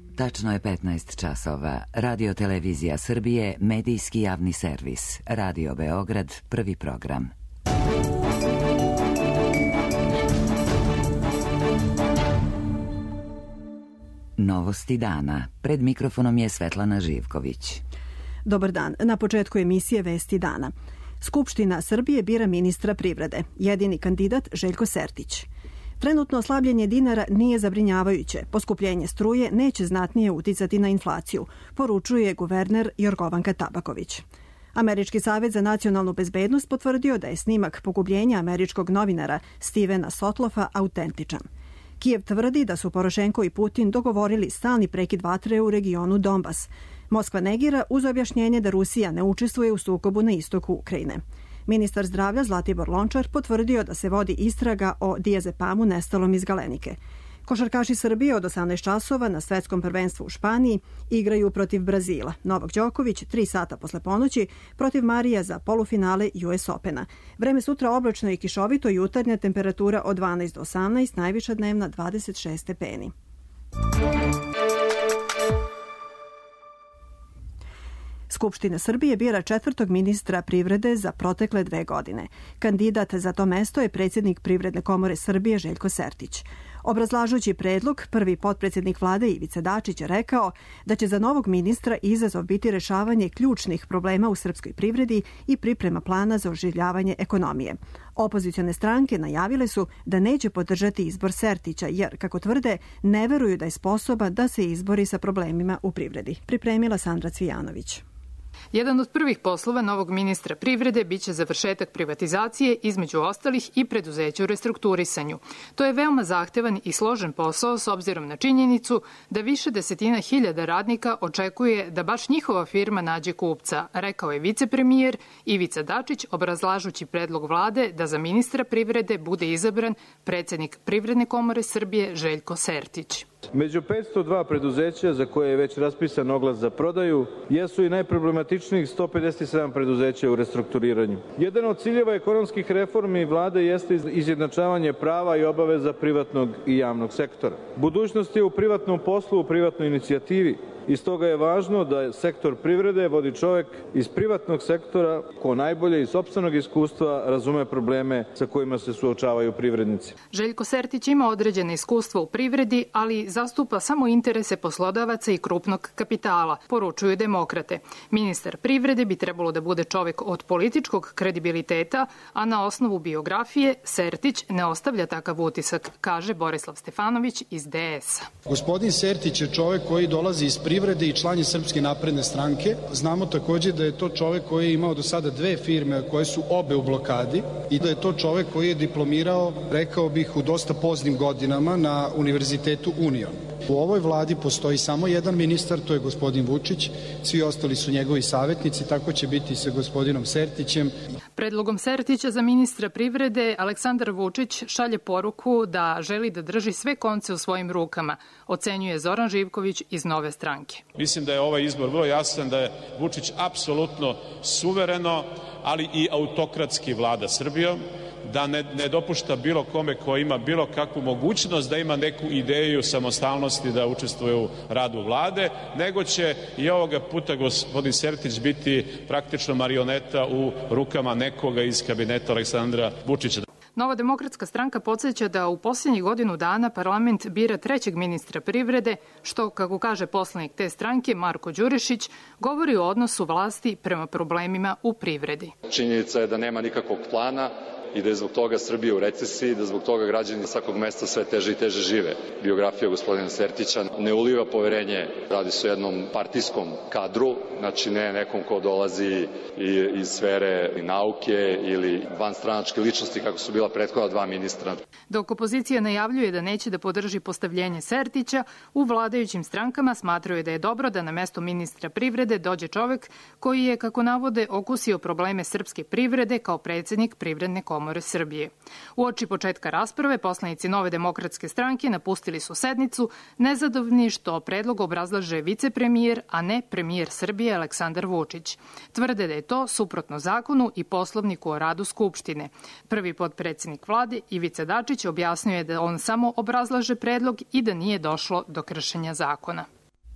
Tačno je 15 časova. Radio Televizija Srbije, medijski javni servis. Radio Beograd, prvi program. Novosti dana. Pred mikrofonom je Svetlana Živković. Dobar dan. Na početku emisije Vesti dana. Skupština Srbije bira ministra privrede. Jedini kandidat Željko Sertić. Trenutno oslabljenje dinara nije zabrinjavajuće. Poskupljenje struje neće znatnije uticati na inflaciju, poručuje guverner Jorgovanka Tabaković. Američki savjet za nacionalnu bezbednost potvrdio da je snimak pogubljenja američkog novinara Stevena Sotlofa autentičan. Kijev tvrdi da su Porošenko i Putin dogovorili stalni prekid vatre u regionu Donbas. Moskva negira uz objašnjenje da Rusija ne učestvuje u sukobu na istoku Ukrajine. Ministar zdravlja Zlatibor Lončar potvrdio da se vodi istraga o diazepamu nestalom iz Galenike. Košarkaši Srbije od 18 časova na svetskom prvenstvu u Španiji igraju protiv Brazila. Novak Đoković 3 sata posle ponoći protiv Marija za polufinale US Opena. Vreme sutra oblačno i kišovito, jutarnja temperatura od 12 do 18, najviša dnevna 26 stepeni. Skupština Srbije bira četvrtog ministra privrede za protekle 2 godine. Kandidat za to mesto je predsjednik Privredne komore Srbije Željko Sertić. Obrazlažući predlog, prvi potpredsjednik vlade Ivica Dačić je rekao da će za novog ministra izazov biti rešavanje ključnih problema u srpskoj privredi i priprema plana za oživljavanje ekonomije. Opozicione stranke najavile su da neće podržati izbor Sertića jer, kako tvrde, ne veruju da je sposoban da se izbori sa problemima u privredi. Pripremila Sandra Cvijanović. Jedan od prvih poslova novog ministra privrede biće završetak privatizacije, između ostalih i preduzeća u restrukturisanju. To je veoma zahtevan i složen posao s obzirom na činjenicu da više desetina hiljada radnika očekuje da baš njihova firma nađe kupca, rekao je vicepremijer Ivica Dačić obrazlažući predlog vlade da za ministra privrede bude izabran predsjednik Privredne komore Srbije Željko Sertić. Među 502 preduzeća za koje je već raspisan oglas za prodaju jesu i najproblematičnijih 157 preduzeća u restrukturiranju. Jedan od ciljeva ekonomskih reformi vlade jeste izjednačavanje prava i obaveza privatnog i javnog sektora. Budućnost je u privatnom poslu, u privatnoj inicijativi. I stoga je važno da sektor privrede vodi čovjek iz privatnog sektora ko najbolje iz sopstvenog iskustva razume probleme sa kojima se suočavaju privrednici. Željko Sertić ima određene iskustva u privredi, ali zastupa samo interese poslodavaca i krupnog kapitala, poručuju demokrate. Ministar privrede bi trebalo da bude čovjek od političkog kredibiliteta, a na osnovu biografije Sertić ne ostavlja takav utisak, kaže Borislav Stefanović iz DS-a. Gospodin Sertić je čovjek koji dolazi iz privrede i član je Srpske napredne stranke. Znamo također da je to čovjek koji je imao do sada 2 firme koje su obe u blokadi i da je to čovjek koji je diplomirao, rekao bih, u dosta poznim godinama na Univerzitetu Union. U ovoj vladi postoji samo jedan ministar, to je gospodin Vučić, svi ostali su njegovi savjetnici, tako će biti i sa gospodinom Sertićem. Predlogom Sertića za ministra privrede Aleksandar Vučić šalje poruku da želi da drži sve konce u svojim rukama, ocenjuje Zoran Živković iz Nove stranke. Mislim da je ovaj izbor vrlo jasan, da je Vučić apsolutno suvereno, ali i autokratski vlada Srbijom, da ne dopušta bilo kome ko ima bilo kakvu mogućnost da ima neku ideju samostalnosti da učestvuje u radu vlade, nego će i ovoga puta gospodin Sertić biti praktično marioneta u rukama nekoga iz kabineta Aleksandra Vučića. Nova demokratska stranka podsjeća da u posljednjih godinu dana parlament bira 3. ministra privrede, što, kako kaže poslanik te stranke Marko Đurišić, govori o odnosu vlasti prema problemima u privredi. Činjenica je da nema nikakvog plana i da je zbog toga Srbija u recesiji, da zbog toga građani svakog mesta sve teže i teže žive. Biografija gospodina Sertića ne uliva poverenje, radi se o jednom partijskom kadru, znači ne nekom ko dolazi iz sfere nauke ili vanstranačke ličnosti kako su bila prethodna 2 ministra. Dok opozicija najavljuje da neće da podrži postavljenje Sertića, u vladajućim strankama smatraju da je dobro da na mesto ministra privrede dođe čovjek koji je, kako navode, okusio probleme srpske privrede kao predsjednik Privredne komore Srbije. Uoči početka rasprave, poslanici Nove demokratske stranke napustili su sednicu, nezadovoljni što predlog obrazlaže vicepremijer, a ne premijer Srbije Aleksandar Vučić. Tvrde da je to suprotno zakonu i poslovniku o radu Skupštine. Prvi potpredsjednik vlade Ivica Dačić objasnio je da on samo obrazlaže predlog i da nije došlo do kršenja zakona.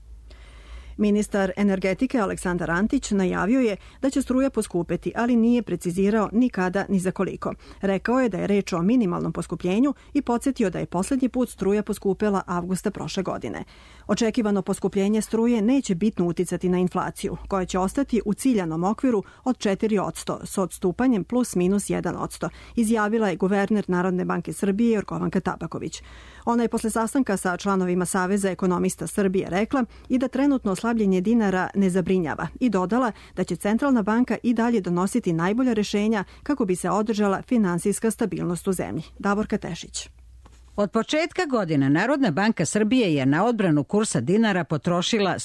Ministar energetike Aleksandar Antić najavio je da će struja poskupeti, ali nije precizirao ni kada ni za koliko. Rekao je da je reč o minimalnom poskupljenju i podsjetio da je posljednji put struja poskupela avgusta prošle godine. Očekivano poskupljenje struje neće bitno uticati na inflaciju, koja će ostati u ciljanom okviru od 4% s odstupanjem plus minus 1%, izjavila je guverner Narodne banke Srbije Jorgovanka Tabaković. Ona je posle sastanka sa članovima Saveza ekonomista Srbije rekla i da trenutno oslabljenje dinara ne zabrinjava i dodala da će Centralna banka i dalje donositi najbolja rešenja kako bi se održala finansijska stabilnost u zemlji. Davorka Tešić. Od početka godine Narodna banka Srbije je na odbranu kursa dinara potrošila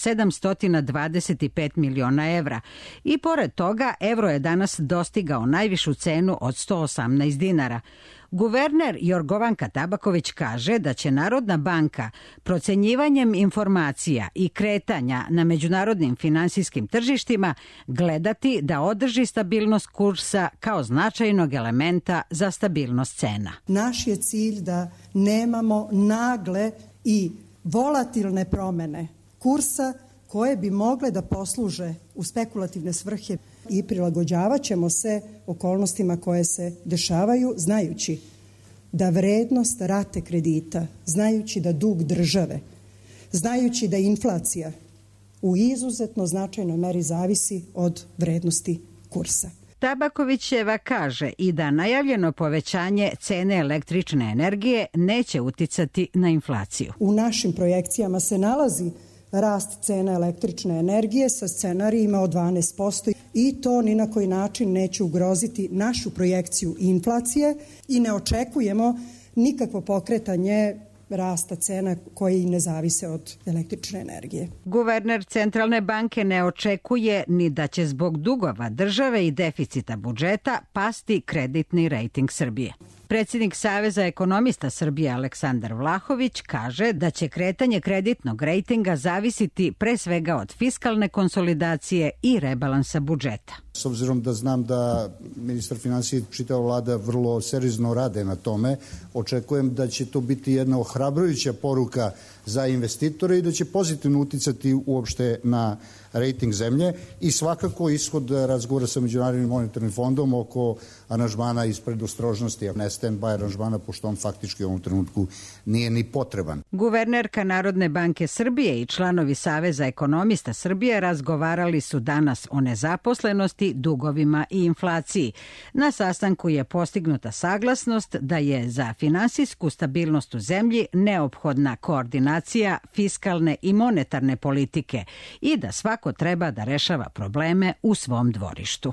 725 miliona evra i pored toga evro je danas dostigao najvišu cenu od 118 dinara. Guverner Jorgovanka Tabaković kaže da će Narodna banka procenjivanjem informacija i kretanja na međunarodnim finansijskim tržištima gledati da održi stabilnost kursa kao značajnog elementa za stabilnost cena. Naš je cilj da nemamo nagle i volatilne promene kursa koje bi mogle da posluže u spekulativne svrhe i prilagođavat ćemo se okolnostima koje se dešavaju, znajući da vrednost rate kredita, znajući da dug države, znajući da inflacija u izuzetno značajnoj meri zavisi od vrednosti kursa. Tabakovićeva kaže i da najavljeno povećanje cene električne energije neće uticati na inflaciju. U našim projekcijama se nalazi rast cena električne energije sa scenarijima od 12% i to ni na koji način neće ugroziti našu projekciju inflacije i ne očekujemo nikakvo pokretanje rasta cena koji ne zavise od električne energije. Guverner Centralne banke ne očekuje ni da će zbog dugova države i deficita budžeta pasti kreditni rejting Srbije. Predsjednik Saveza ekonomista Srbije Aleksandar Vlahović kaže da će kretanje kreditnog rejtinga zavisiti pre svega od fiskalne konsolidacije i rebalansa budžeta. S obzirom da znam da ministar finansija i čitava vlada vrlo seriozno rade na tome, očekujem da će to biti jedna ohrabrujuća poruka za investitore i da će pozitivno uticati uopšte na rejting zemlje i svakako ishod razgovora sa Međunarodnim monetarnim fondom oko aranžmana iz predostrožnosti, a ne stand-by aranžmana, pošto on faktički u ovom trenutku nije ni potreban. Guvernerka Narodne banke Srbije i članovi Saveza ekonomista Srbije razgovarali su danas o nezaposlenosti, dugovima i inflaciji. Na sastanku je postignuta saglasnost da je za finansijsku stabilnost u zemlji neophodna koordinacija fiskalne i monetarne politike i da svako treba da rešava probleme u svom dvorištu.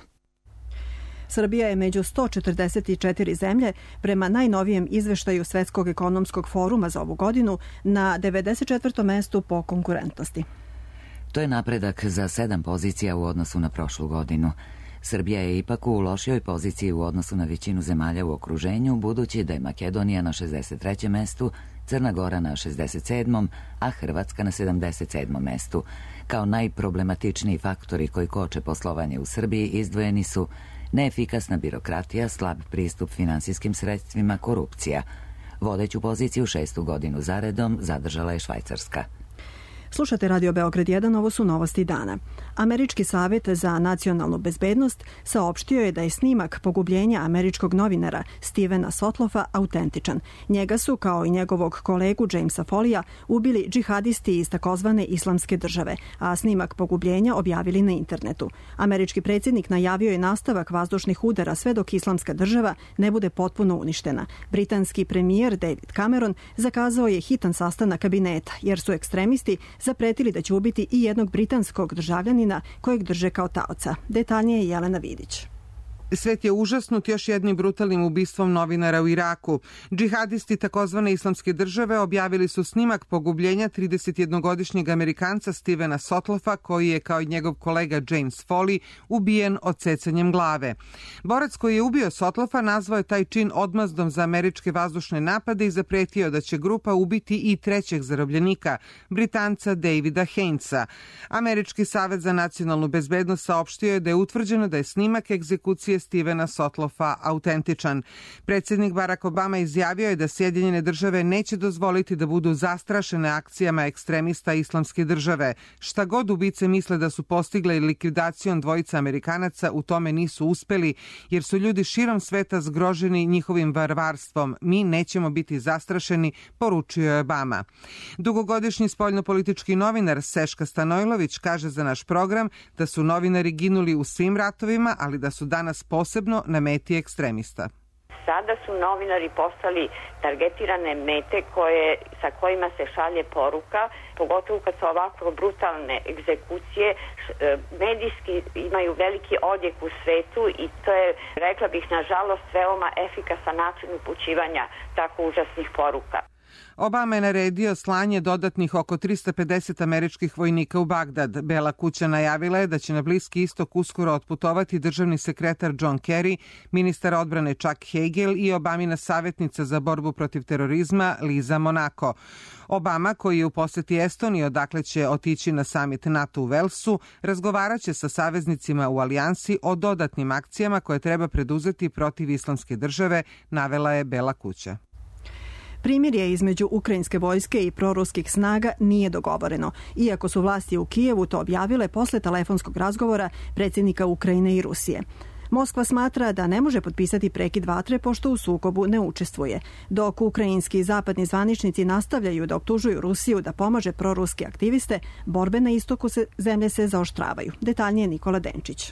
Srbija je među 144 zemlje prema najnovijem izveštaju Svetskog ekonomskog foruma za ovu godinu na 94. mestu po konkurentnosti. To je napredak za 7 pozicija u odnosu na prošlu godinu. Srbija je ipak u lošijoj poziciji u odnosu na većinu zemalja u okruženju, budući da je Makedonija na 63. mestu, Crna Gora na 67. a Hrvatska na 77. mestu. Kao najproblematičniji faktori koji koče poslovanje u Srbiji izdvojeni su neefikasna birokratija, slab pristup finansijskim sredstvima, korupcija. Vodeću poziciju 6. godinu zaredom zadržala je Švajcarska. Slušate Radio Beograd 1, ovo su novosti dana. Američki savjet za nacionalnu bezbednost saopštio je da je snimak pogubljenja američkog novinara Stevena Sotlofa autentičan. Njega su, kao i njegovog kolegu Jamesa Folija, ubili džihadisti iz takozvane Islamske države, a snimak pogubljenja objavili na internetu. Američki predsjednik najavio je nastavak vazdušnih udara sve dok Islamska država ne bude potpuno uništena. Britanski premijer David Cameron zakazao je hitan sastanak kabineta, jer su ekstremisti zapretili da će ubiti i jednog britanskog državljanina kojeg drže kao taoca. Detaljnije je Jelena Vidić. Svet je užasnut još jednim brutalnim ubistvom novinara u Iraku. Džihadisti takozvane Islamske države objavili su snimak pogubljenja 31-godišnjeg Amerikanca Stevena Sotlofa, koji je, kao i njegov kolega James Foley, ubijen odsecanjem glave. Borac koji je ubio Sotlofa nazvao je taj čin odmazdom za američke vazdušne napade i zapretio da će grupa ubiti i trećeg zarobljenika, Britanca Davida Hainesa. Američki savet za nacionalnu bezbednost saopštio je da je utvrđeno da je snimak egzekucije Rusije Stevena Sotlofa autentičan. Predsjednik Barack Obama izjavio je da Sjedinjene države neće dozvoliti da budu zastrašene akcijama ekstremista Islamske države. Šta god ubice misle da su postigle likvidacijom dvojica Amerikanaca, u tome nisu uspeli, jer su ljudi širom sveta zgroženi njihovim varvarstvom. Mi nećemo biti zastrašeni, poručio je Obama. Dugogodišnji spoljnopolitički novinar Seška Stanojlović kaže za naš program da su novinari ginuli u svim ratovima, ali da su danas posebno na meti ekstremista. Sada su novinari postali targetirane mete sa kojima se šalje poruka, pogotovo kad su ovako brutalne egzekucije. Medijski imaju veliki odjek u svetu i to je, rekla bih, nažalost, veoma efikasan način upućivanja tako užasnih poruka. Obama je naredio slanje dodatnih oko 350 američkih vojnika u Bagdad. Bela kuća najavila je da će na Bliski istok uskoro otputovati državni sekretar John Kerry, ministar odbrane Chuck Hagel i Obamina savjetnica za borbu protiv terorizma Liza Monaco. Obama, koji je u poseti Estoniji, odakle će otići na samit NATO u Velsu, razgovaraće sa saveznicima u alijansi o dodatnim akcijama koje treba preduzeti protiv Islamske države, navela je Bela kuća. Primirje između ukrajinske vojske i proruskih snaga nije dogovoreno, iako su vlasti u Kijevu to objavile posle telefonskog razgovora predsjednika Ukrajine i Rusije. Moskva smatra da ne može potpisati prekid vatre pošto u sukobu ne učestvuje, dok ukrajinski i zapadni zvaničnici nastavljaju da optužuju Rusiju da pomaže proruske aktiviste, borbe na istoku zemlje se zaoštravaju. Detaljnije Nikola Denčić.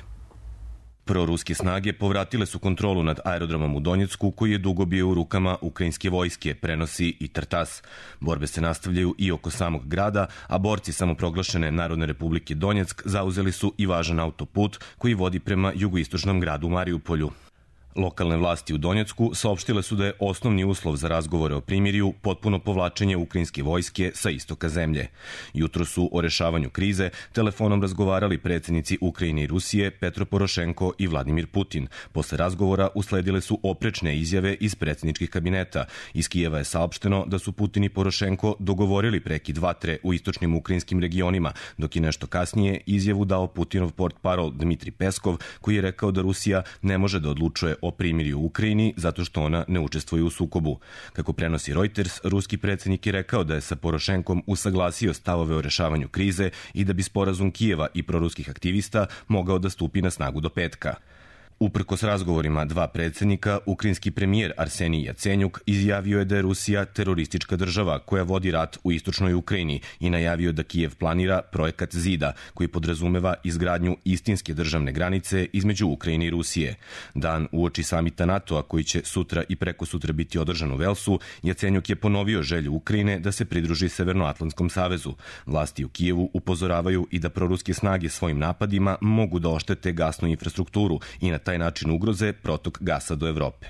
Proruske snage povratile su kontrolu nad aerodromom u Donjecku, koji je dugo bio u rukama ukrajinske vojske, prenosi i Tartas. Borbe se nastavljaju i oko samog grada, a borci samoproglašene Narodne republike Donjeck zauzeli su i važan autoput koji vodi prema jugoistočnom gradu Mariupolju. Lokalne vlasti u Donjecku saopštile su da je osnovni uslov za razgovore o primirju potpuno povlačenje ukrajinske vojske sa istoka zemlje. Jutro su o rešavanju krize telefonom razgovarali predsjednici Ukrajine i Rusije Petro Porošenko i Vladimir Putin. Posle razgovora usledile su oprečne izjave iz predsjedničkih kabineta. Iz Kijeva je saopšteno da su Putin i Porošenko dogovorili prekid vatre u istočnim ukrajinskim regionima, dok je nešto kasnije izjavu dao Putinov portparol Dmitri Peskov, koji je rekao da Rusija ne može da odlučuje o primirju u Ukrajini zato što ona ne učestvuje u sukobu. Kako prenosi Reuters, ruski predsjednik je rekao da je sa Porošenkom usaglasio stavove o rešavanju krize i da bi sporazum Kijeva i proruskih aktivista mogao da stupi na snagu do petka. Uprkos razgovorima dva predsjednika, ukrajinski premijer Arsenij Jacenjuk izjavio je da je Rusija teroristička država koja vodi rat u istočnoj Ukrajini i najavio da Kijev planira projekat zida koji podrazumeva izgradnju istinske državne granice između Ukrajine i Rusije. Dan uoči samita NATO-a koji će sutra i prekosutra biti održan u Velsu, Jacenjuk je ponovio želju Ukrajine da se pridruži Severnoatlantskom savezu. Vlasti u Kijevu upozoravaju i da proruske snage svojim napadima mogu da oštete gasnu infrastrukturu i na taj način ugroze protok gasa do Evrope.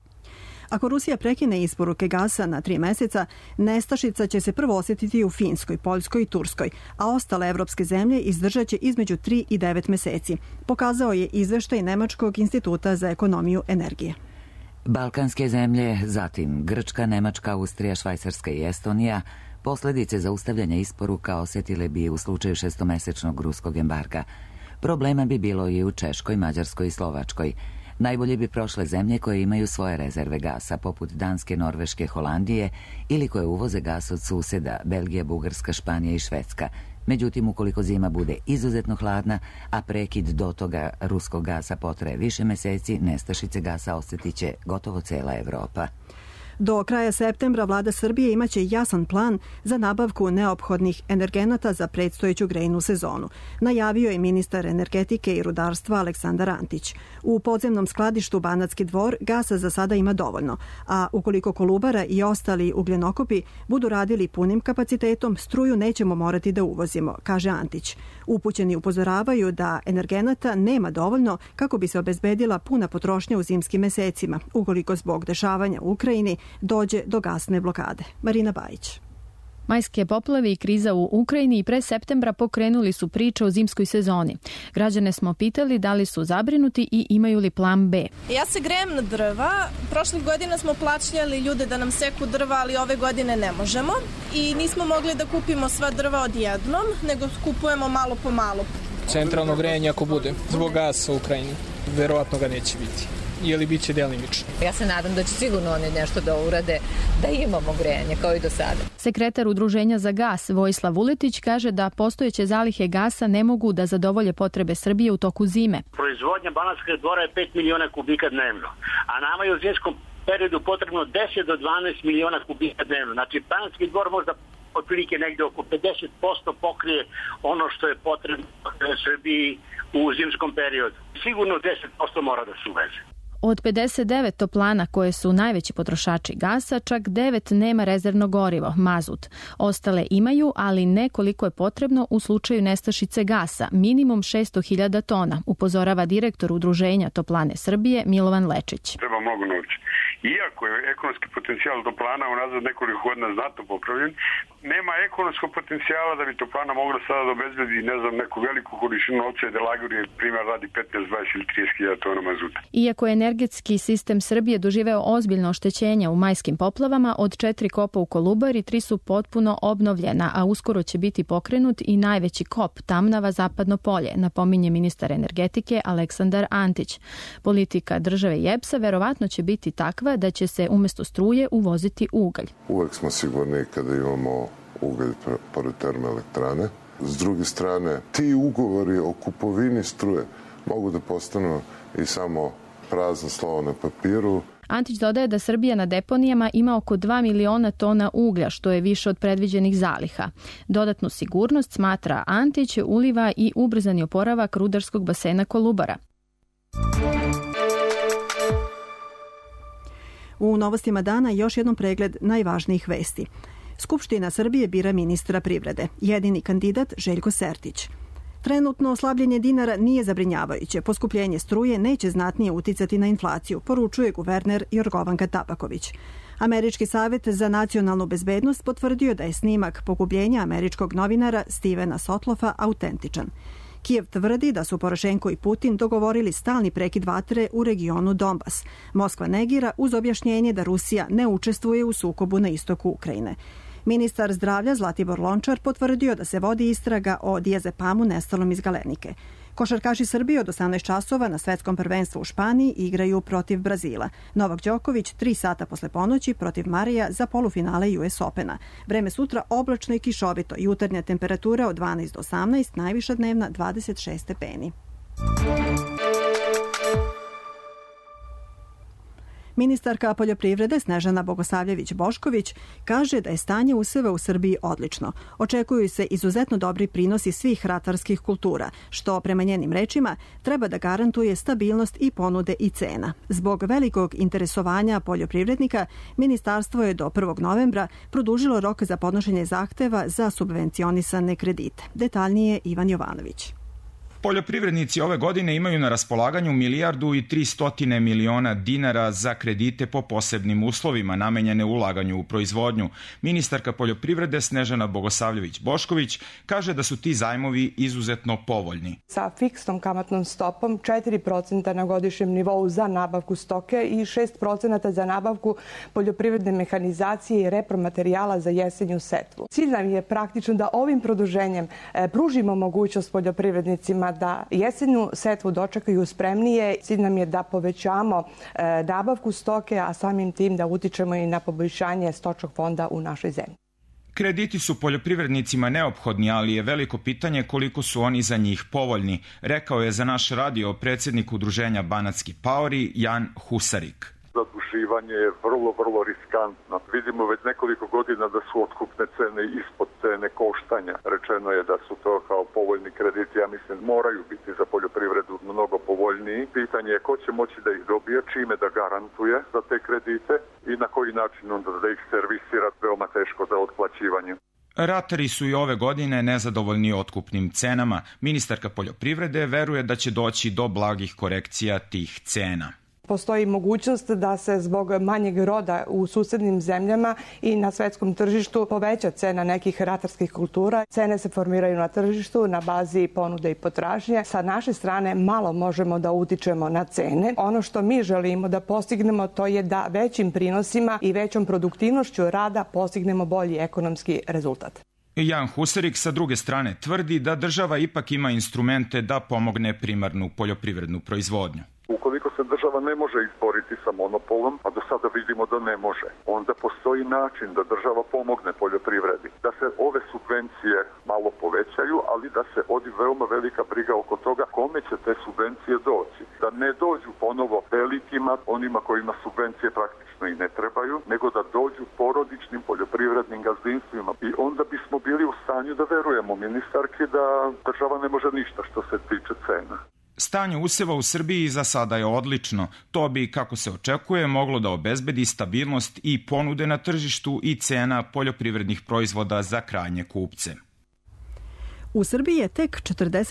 Ako Rusija prekine isporuke gasa na 3 meseca, nestašica će se prvo osjetiti u Finskoj, Poljskoj i Turskoj, a ostale evropske zemlje izdržat će između 3 i 9 meseci, pokazao je izveštaj Nemačkog instituta za ekonomiju energije. Balkanske zemlje, zatim Grčka, Nemačka, Austrija, Švajcarska i Estonija, posljedice zaustavljanja isporuka osjetile bi u slučaju 6-mesečnog ruskog embarga. Problema bi bilo i u Češkoj, Mađarskoj i Slovačkoj. Najbolje bi prošle zemlje koje imaju svoje rezerve gasa, poput Danske, Norveške, Holandije ili koje uvoze gas od suseda, Belgija, Bugarska, Španija i Švedska. Međutim, ukoliko zima bude izuzetno hladna, a prekid do toga ruskog gasa potraje više meseci, nestašice gasa osjetit će gotovo cela Evropa. Do kraja septembra vlada Srbije imaće jasan plan za nabavku neophodnih energenata za predstojeću grejnu sezonu. Najavio je ministar energetike i rudarstva Aleksandar Antić. U podzemnom skladištu Banatski dvor gasa za sada ima dovoljno, a ukoliko Kolubara i ostali ugljenokopi budu radili punim kapacitetom, struju nećemo morati da uvozimo, kaže Antić. Upućeni upozoravaju da energenata nema dovoljno kako bi se obezbedila puna potrošnja u zimskim mesecima, ukoliko zbog dešavanja u Ukrajini dođe do gasne blokade. Marina Bajić. Majske poplave i kriza u Ukrajini i pre septembra pokrenuli su priče o zimskoj sezoni. Građane smo pitali da li su zabrinuti i imaju li plan B. Ja se grejem na drva. Prošlih godina smo plaćali ljude da nam seku drva, ali ove godine ne možemo. I nismo mogli da kupimo sva drva odjednom, nego kupujemo malo po malo. Centralno grejanje ako bude, zbog gasa u Ukrajini. verovatno ga neće biti. Ili bit će delimično. Ja se nadam da će sigurno oni nešto da urade, da imamo grejanje kao i do sada. Sekretar Udruženja za gas Vojislav Vuletić kaže da postojeće zalihe gasa ne mogu da zadovolje potrebe Srbije u toku zime. Proizvodnja Banatskog Dvora je 5 miliona kubika dnevno, a nama je u zimskom periodu potrebno 10 do 12 miliona kubika dnevno. Znači, Banatski Dvor možda otprilike negde oko 50% pokrije ono što je potrebno Srbiji u zimskom periodu. Sigurno 10% mora da se uveze. Od 59 toplana koje su najveći potrošači gasa, čak 9 nema rezervno gorivo, mazut. Ostale imaju, ali ne koliko je potrebno u slučaju nestašice gasa, minimum 600.000 tona, upozorava direktor Udruženja Toplane Srbije Milovan Lečić. Treba mnogo novca. Iako je ekonomski potencijal toplana unazad nekoliko godina znatno popravljen, nema ekonomskog potencijala da bi toplana mogla sada da obezbedi, neku veliku količinu novca i da lagori, primjer, radi 15, 20 ili 30.000 tona mazuta. Iako je energetski sistem Srbije doživeo ozbiljno oštećenje u majskim poplavama, od 4 kopa u Kolubari 3 su potpuno obnovljena, a uskoro će biti pokrenut i najveći kop Tamnava Zapadno polje, napominje ministar energetike Aleksandar Antić. Politika države i EPS-a verovatno će biti takva da će se umesto struje uvoziti ugalj. Uvek smo sigurni kada imamo ugalj pored termoelektrane. S druge strane, ti ugovori o kupovini struje mogu da postanu i samo prazno slovo na papiru. Antić dodaje da Srbija na deponijama ima oko 2 miliona tona uglja, što je više od predviđenih zaliha. Dodatnu sigurnost, smatra Antić, uliva i ubrzani oporavak rudarskog basena Kolubara. U novostima dana još jednom pregled najvažnijih vesti. Skupština Srbije bira ministra privrede. Jedini kandidat Željko Sertić. Trenutno oslabljenje dinara nije zabrinjavajuće. Poskupljenje struje neće znatnije uticati na inflaciju, poručuje guverner Jorgovanka Tabaković. Američki savjet za nacionalnu bezbednost potvrdio da je snimak pogubljenja američkog novinara Stevena Sotlofa autentičan. Kijev tvrdi da su Porošenko i Putin dogovorili stalni prekid vatre u regionu Donbas. Moskva negira uz objašnjenje da Rusija ne učestvuje u sukobu na istoku Ukrajine. Ministar zdravlja Zlatibor Lončar potvrdio da se vodi istraga o diazepamu nestalom iz Galenike. Košarkaši Srbije od 18 časova na svetskom prvenstvu u Španiji igraju protiv Brazila. Novak Đoković 3 sata posle ponoći protiv Marija za polufinale US Opena. Vreme sutra oblačno i kišovito. Jutarnja temperatura od 12 do 18, najviša dnevna 26 stepeni. Ministarka poljoprivrede Snežana Bogosavljević-Bošković kaže da je stanje useva u Srbiji odlično. Očekuju se izuzetno dobri prinosi svih ratarskih kultura, što prema njenim rečima treba da garantuje stabilnost i ponude i cena. Zbog velikog interesovanja poljoprivrednika, ministarstvo je do 1. novembra produžilo rok za podnošenje zahteva za subvencionisane kredite. Detaljnije Ivan Jovanović. Poljoprivrednici ove godine imaju na raspolaganju 1.300 miliona dinara za kredite po posebnim uslovima namenjene ulaganju u proizvodnju. Ministarka poljoprivrede Snežana Bogosavljević-Bošković kaže da su ti zajmovi izuzetno povoljni. Sa fiksnom kamatnom stopom 4% na godišnjem nivou za nabavku stoke i 6% za nabavku poljoprivredne mehanizacije i repromaterijala za jesenju setvu. Cilj nam je praktično da ovim produženjem pružimo mogućnost poljoprivrednicima da jesenju setvu dočekaju spremnije. Cilj nam je da povećamo nabavku stoke, a samim tim da utičemo i na poboljšanje stočnog fonda u našoj zemlji. Krediti su poljoprivrednicima neophodni, ali je veliko pitanje koliko su oni za njih povoljni, rekao je za naš radio predsjednik Udruženja Banatski paori Jan Husarik. Zaduživanje je vrlo riskantno. Vidimo već nekoliko godina da su otkupne cene ispod cene koštanja. Rečeno je da su to kao povoljni krediti, ja mislim, moraju biti za poljoprivredu mnogo povoljniji. Pitanje je ko će moći da ih dobije, čime da garantuje za te kredite i na koji način onda da ih servisira, veoma teško za otplaćivanje. Ratari su i ove godine nezadovoljni otkupnim cenama. Ministarka poljoprivrede veruje da će doći do blagih korekcija tih cena. Postoji mogućnost da se zbog manjeg roda u susednim zemljama i na svetskom tržištu poveća cena nekih ratarskih kultura. Cene se formiraju na tržištu na bazi ponude i potražnje. Sa naše strane malo možemo da utičemo na cene. Ono što mi želimo da postignemo to je da većim prinosima i većom produktivnošću rada postignemo bolji ekonomski rezultat. Jan Huserik sa druge strane tvrdi da država ipak ima instrumente da pomogne primarnu poljoprivrednu proizvodnju. Ukoliko se država ne može izboriti sa monopolom, a do sada vidimo da ne može, onda postoji način da država pomogne poljoprivredi. Da se ove subvencije malo povećaju, ali da se vodi veoma velika briga oko toga kome će te subvencije doći. Da ne dođu ponovo velikima, onima kojima subvencije praktično i ne trebaju, nego da dođu porodičnim poljoprivrednim gazdinstvima. I onda bismo bili u stanju da verujemo ministarki da država ne može ništa što se tiče cena. Stanje useva u Srbiji za sada je odlično. To bi, kako se očekuje, moglo da obezbedi stabilnost i ponude na tržištu i cena poljoprivrednih proizvoda za krajnje kupce. U Srbiji je tek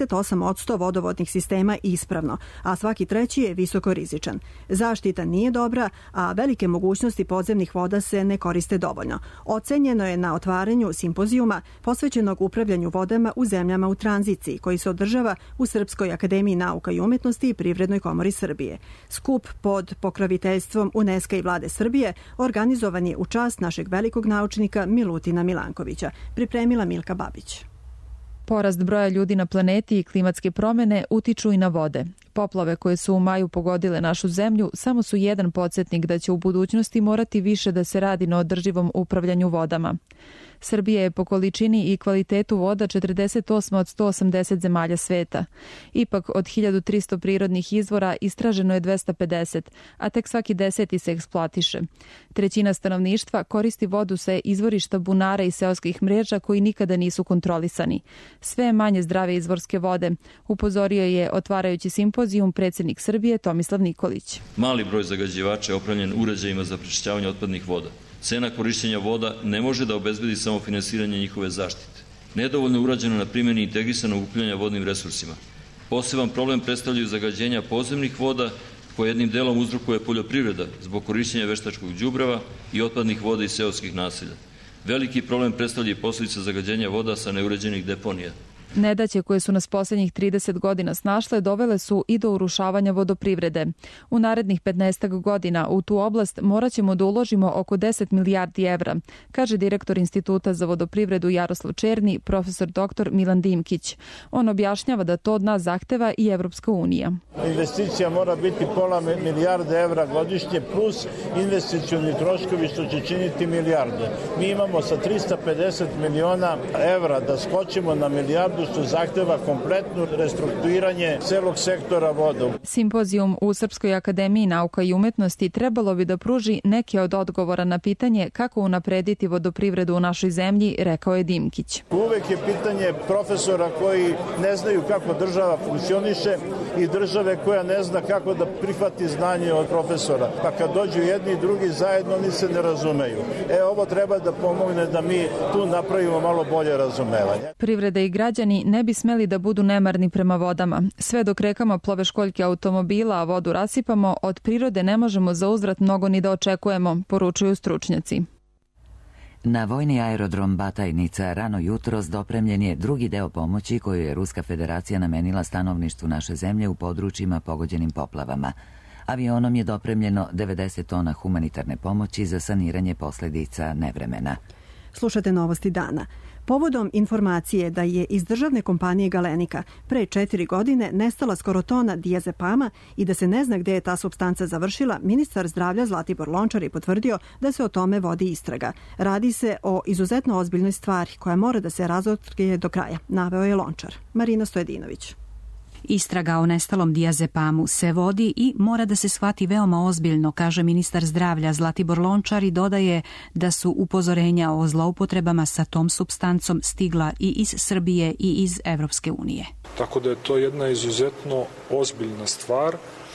48% vodovodnih sistema ispravno, a svaki treći je visoko rizičan. Zaštita nije dobra, a velike mogućnosti podzemnih voda se ne koriste dovoljno. Ocenjeno je na otvaranju simpozijuma posvećenog upravljanju vodama u zemljama u tranziciji, koji se održava u Srpskoj akademiji nauka i umetnosti i Privrednoj komori Srbije. Skup pod pokroviteljstvom UNESCO i vlade Srbije organizovan je u čast našeg velikog naučnika Milutina Milankovića. Pripremila Milka Babić. Porast broja ljudi na planeti i klimatske promjene utiču i na vode. Poplave koje su u maju pogodile našu zemlju samo su jedan podsjetnik da će u budućnosti morati više da se radi na održivom upravljanju vodama. Srbija je po količini i kvalitetu voda 48 od 180 zemalja sveta. Ipak od 1300 prirodnih izvora istraženo je 250, a tek svaki 10. se eksploatiše. Trećina stanovništva koristi vodu sa izvorišta bunara i seoskih mreža koji nikada nisu kontrolisani. Sve je manje zdrave izvorske vode, upozorio je otvarajući simpozijum predsjednik Srbije Tomislav Nikolić. Mali broj zagađivača je opremljen uređajima za prečišćavanje otpadnih voda. Cena korišćenja voda ne može da obezbedi samo finansiranje njihove zaštite. Nedovoljno je urađeno na primjeni integrisanog upravljanja vodnim resursima. Poseban problem predstavljaju zagađenja podzemnih voda, koje jednim delom uzrokuje poljoprivreda zbog korišćenja veštačkog đubreva i otpadnih voda iz seoskih naselja. Veliki problem predstavlja i posljedica zagađenja voda sa neuređenih deponija. Nedaće koje su nas posljednjih 30 godina snašle dovele su i do urušavanja vodoprivrede. U narednih 15 godina u tu oblast morat ćemo da uložimo oko 10 milijardi evra, kaže direktor Instituta za vodoprivredu Jaroslav Černi, profesor dr. Milan Dimkić. On objašnjava da to od nas zahteva i Evropska unija. Investicija mora biti pola milijarde evra godišnje plus investicioni troškovi što će činiti milijarde. Mi imamo sa 350 miliona evra da skočimo na milijardu što zahteva kompletno restrukturiranje celog sektora voda. Simpozijum u Srpskoj akademiji nauka i umetnosti trebalo bi da pruži neke od odgovora na pitanje kako unaprediti vodoprivredu u našoj zemlji, rekao je Dimkić. Uvek je pitanje profesora koji ne znaju kako država funkcioniše i države koja ne zna kako da prihvati znanje od profesora. Pa kad dođu jedni i drugi zajedno, oni se ne razumeju. Ovo treba da pomogne da mi tu napravimo malo bolje razumevanje. Privreda i građani ne bi smeli da budu nemarni prema vodama. Sve dok rekama plove školjke automobila, a vodu rasipamo, od prirode ne možemo za uzvrat mnogo ni da očekujemo, poručuju stručnjaci. Na vojni aerodrom Batajnica rano jutros dopremljen je drugi deo pomoći koju je Ruska federacija namenila stanovništvu naše zemlje u područjima pogođenim poplavama. Avionom je dopremljeno 90 tona humanitarne pomoći za saniranje posljedica nevremena. Slušate novosti dana. Povodom informacije da je iz državne kompanije Galenika pre 4 godine nestala skoro tona diazepama i da se ne zna gde je ta supstanca završila, ministar zdravlja Zlatibor Lončar je potvrdio da se o tome vodi istraga. Radi se o izuzetno ozbiljnoj stvari koja mora da se razotkrije do kraja, naveo je Lončar. Marina Stojedinović. Istraga o nestalom diazepamu se vodi i mora da se shvati veoma ozbiljno, kaže ministar zdravlja Zlatibor Lončar i dodaje da su upozorenja o zloupotrebama sa tom supstancom stigla i iz Srbije i iz Evropske unije. Tako da je to jedna izuzetno ozbiljna stvar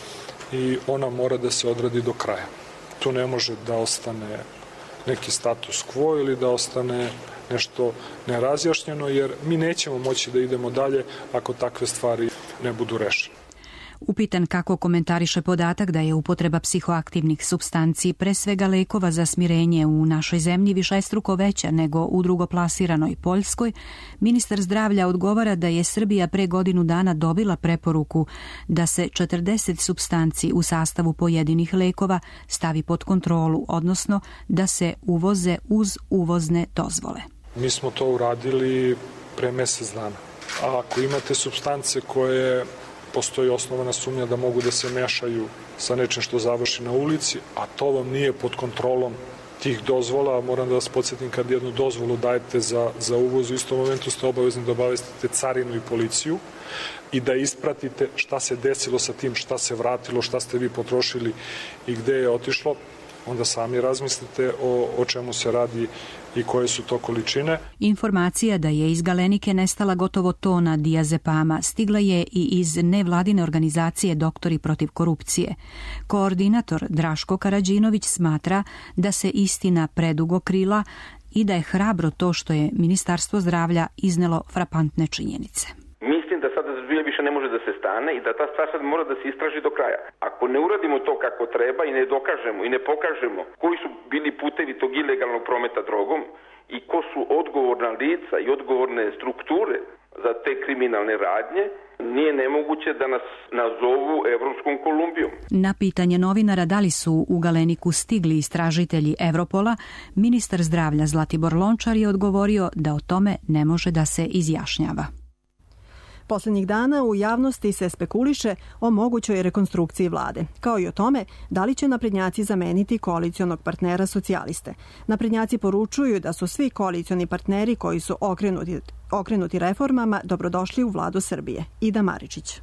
i ona mora da se odradi do kraja. Tu ne može da ostane neki status quo ili da ostane nešto nerazjašnjeno, jer mi nećemo moći da idemo dalje ako takve stvari ne budu rešene. Upitan kako komentariše podatak da je upotreba psihoaktivnih supstanci, pre svega lekova za smirenje u našoj zemlji, višestruko veća nego u drugoplasiranoj Poljskoj, ministar zdravlja odgovara da je Srbija pre godinu dana dobila preporuku da se 40 supstanci u sastavu pojedinih lekova stavi pod kontrolu, odnosno da se uvoze uz uvozne dozvole. Mi smo to uradili pre mesec dana. A ako imate supstance koje postoji osnovana sumnja da mogu da se mešaju sa nečim što završi na ulici, a to vam nije pod kontrolom tih dozvola, moram da vas podsjetim, kad jednu dozvolu dajete za uvoz, u istom momentu ste obavezni da obavestite carinu i policiju i da ispratite šta se desilo sa tim, šta se vratilo, šta ste vi potrošili i gde je otišlo. Onda sami razmislite o čemu se radi i koje su to količine. Informacija da je iz Galenike nestala gotovo tona diazepama stigla je i iz nevladine organizacije Doktori protiv korupcije. Koordinator Draško Karađinović smatra da se istina predugo krila i da je hrabro to što je Ministarstvo zdravlja iznelo frapantne činjenice. Mislim da sada više ne može da se stane i da ta stvar sad mora da se istraži do kraja. Ako ne uradimo to kako treba i ne dokažemo i ne pokažemo koji su bili putevi tog ilegalnog prometa drogom i ko su odgovorna lica i odgovorne strukture za te kriminalne radnje, nije nemoguće da nas nazovu Evropskom Kolumbijom. Na pitanje novinara da li su u Galeniku stigli istražitelji Evropola, ministar zdravlja Zlatibor Lončar je odgovorio da o tome ne može da se izjašnjava. Poslednjih dana u javnosti se spekuliše o mogućoj rekonstrukciji vlade, kao i o tome da li će naprednjaci zameniti koalicionog partnera socijaliste. Naprednjaci poručuju da su svi koalicioni partneri koji su okrenuti reformama dobrodošli u vladu Srbije. Ida Maričić.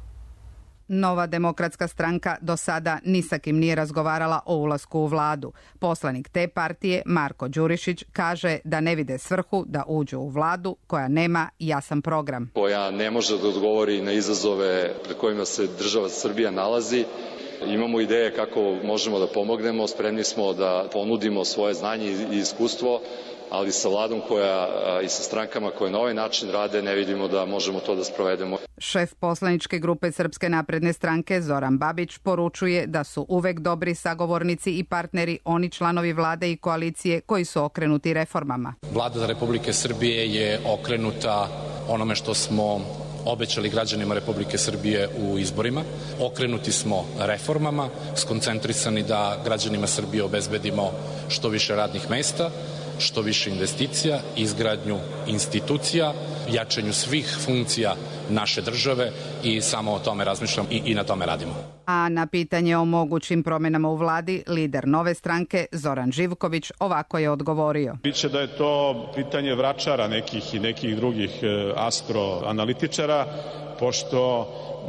Nova demokratska stranka do sada ni sa kim nije razgovarala o ulasku u vladu. Poslanik te partije, Marko Đurišić, kaže da ne vide svrhu da uđu u vladu koja nema jasan program. Koja ne može da odgovori na izazove pred kojima se država Srbija nalazi. Imamo ideje kako možemo da pomognemo, spremni smo da ponudimo svoje znanje i iskustvo, ali sa vladom i sa strankama koje na ovaj način rade ne vidimo da možemo to da sprovedemo. Šef poslaničke grupe Srpske napredne stranke Zoran Babić poručuje da su uvek dobri sagovornici i partneri oni članovi vlade i koalicije koji su okrenuti reformama. Vlada Republike Srbije je okrenuta onome što smo obećali građanima Republike Srbije u izborima. Okrenuti smo reformama, skoncentrisani da građanima Srbije obezbedimo što više radnih mesta, što više investicija, izgradnju institucija, jačanju svih funkcija naše države i samo o tome razmišljamo i na tome radimo. A na pitanje o mogućim promenama u vladi, lider Nove stranke Zoran Živković ovako je odgovorio. Biće da je to pitanje vračara nekih i nekih drugih astroanalitičara, pošto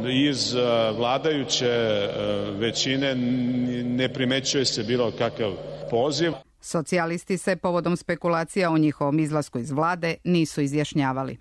iz vladajuće većine ne primećuje se bilo kakav poziv. Socijalisti se povodom spekulacija o njihovom izlasku iz vlade nisu izjašnjavali.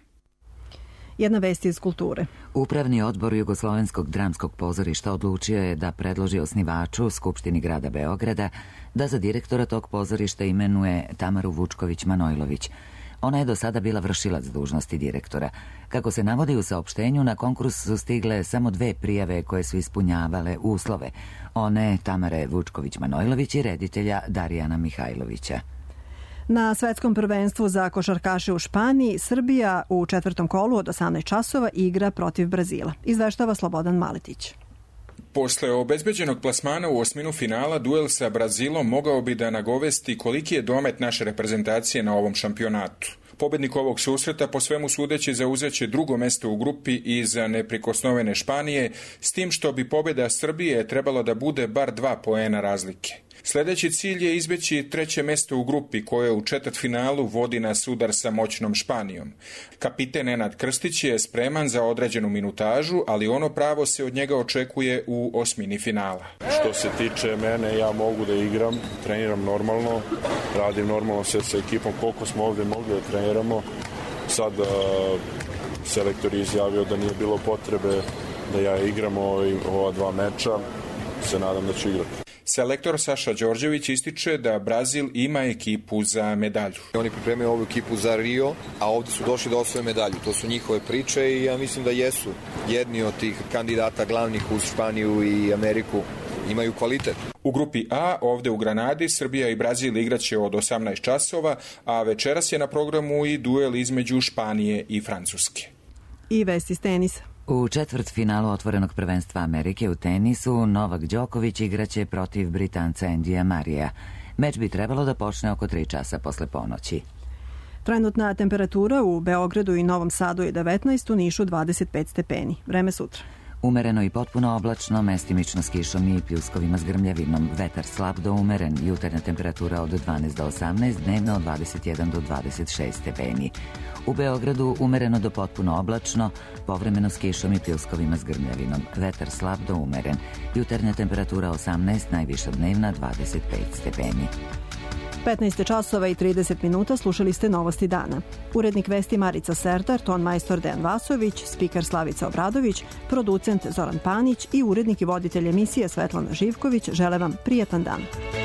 Jedna vest iz kulture. Upravni odbor Jugoslovenskog dramskog pozorišta odlučio je da predloži osnivaču Skupštini grada Beograda da za direktora tog pozorišta imenuje Tamaru Vučković-Manojlović. Ona je do sada bila vršilac dužnosti direktora. Kako se navodi u saopštenju, na konkurs su stigle samo 2 prijave koje su ispunjavale uslove. One Tamare Vučković-Manojlović i reditelja Darijana Mihajlovića. Na svetskom prvenstvu za košarkaše u Španiji Srbija u 4. kolu od 18 časova igra protiv Brazila. Izveštava Slobodan Maletić. Posle obezbeđenog plasmana u osminu finala, duel sa Brazilom mogao bi da nagovesti koliki je domet naše reprezentacije na ovom šampionatu. Pobednik ovog susreta po svemu sudeći zauzeće drugo mesto u grupi iza neprikosnovene Španije, s tim što bi pobeda Srbije trebalo da bude bar 2 poena razlike. Sledeći cilj je izbeći 3. mesto u grupi koje u četvrtfinalu vodi na sudar sa moćnom Španijom. Kapiten Nenad Krstić je spreman za određenu minutažu, ali ono pravo se od njega očekuje u osmini finala. Što se tiče mene, ja mogu da igram, treniram normalno, radim normalno sve sa ekipom, koliko smo ovde mogli da treniramo. Sad selektor je izjavio da nije bilo potrebe da ja igram ova 2 meča, se nadam da ću igrati. Selektor Saša Đorđević ističe da Brazil ima ekipu za medalju. Oni pripremaju ovu ekipu za Rio, a ovde su došli da osvoje medalju. To su njihove priče i ja mislim da jesu jedni od tih kandidata glavnih uz Španiju i Ameriku. Imaju kvalitet. U grupi A, ovde u Granadi, Srbija i Brazil igraće od 18 časova, a večeras je na programu i duel između Španije i Francuske. I vest iz tenisa. U četvrtfinalu otvorenog prvenstva Amerike u tenisu Novak Đoković igraće protiv Britanca Andyja Murraya. Meč bi trebalo da počne oko 3 časa posle ponoći. Trenutna temperatura u Beogradu i Novom Sadu je 19, u Nišu 25 stepeni. Vreme sutra. Umereno i potpuno oblačno, mestimično s kišom i pljuskovima s grmljavinom. Vetar slab do umeren, jutarnja temperatura od 12 do 18, dnevna od 21 do 26 stepeni. U Beogradu umereno do potpuno oblačno, povremeno s kišom i pljuskovima s grmljavinom. Vetar slab do umeren, jutarnja temperatura 18, najviša dnevna 25 stepeni. 15 časova i 30 minuta slušali ste Novosti dana. Urednik vesti Marica Sertar, ton majstor Dejan Vasović, spiker Slavica Obradović, producent Zoran Panić i urednik i voditelj emisije Svetlana Živković žele vam prijatan dan.